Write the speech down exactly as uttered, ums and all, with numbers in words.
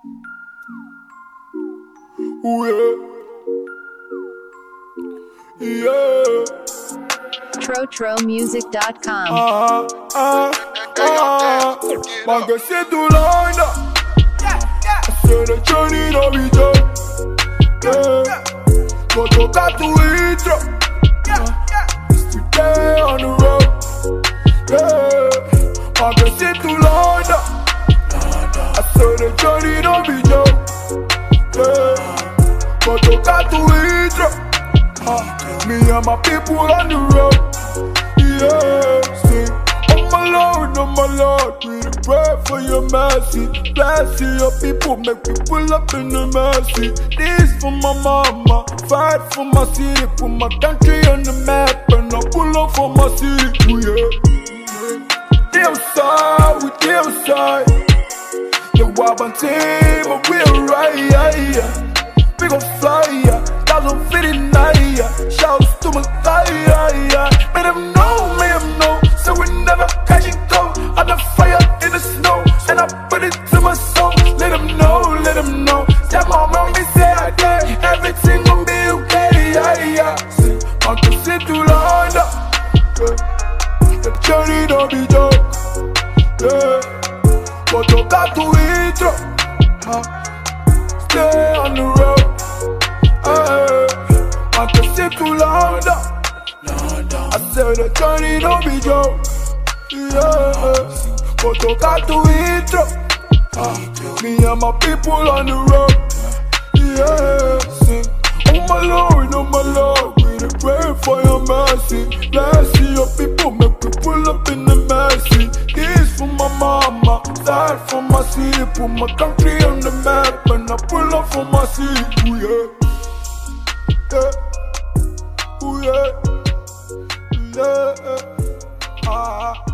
Ooh, yeah, yeah. Trotro Music dot com. Ah, ah, ah. Man can see to line up. I said the journey no be joke. Yeah, go to got to intro. We stay on the road. Yeah, man can see to line up. I said the journey no be joke. Yeah, go to got to intro. Uh, me and my people on the road. Yeah, sing. Oh my Lord, oh my Lord, we pray for your mercy. Bless your people, make me pull up in the mercy. This for my mama, fight for my city, put my country on the map, and I pull up for my city. Ooh, yeah. They outside, we they outside. The Wabban team, but we alright, yeah, yeah. We gon' fly, yeah. Thousand fifty nine, yeah. Shouts to my guy, yeah, yeah. Make them know, make them know. So we never catch and go. On the fire in the snow, and I put it to my soul. Let them know, let them know. That mama me say I did. Everything gon' be okay, yeah, yeah. See, I can sit too long, yeah. The journey don't be joke, yeah. But you got to intro, huh? Stay on the road. I can sit too long, I said the journey don't be joke. Yeah, but you got to intro. uh, Me and my people on the road. Yeah, sing. Oh my Lord, oh my Lord, we dey pray for your mercy. Bless your people, make we pull up in the mercy. This for my mama, that for my city, put my country on the map, and I pull up for my city. Ooh, yeah. Yeah, ooh, yeah, yeah, ah.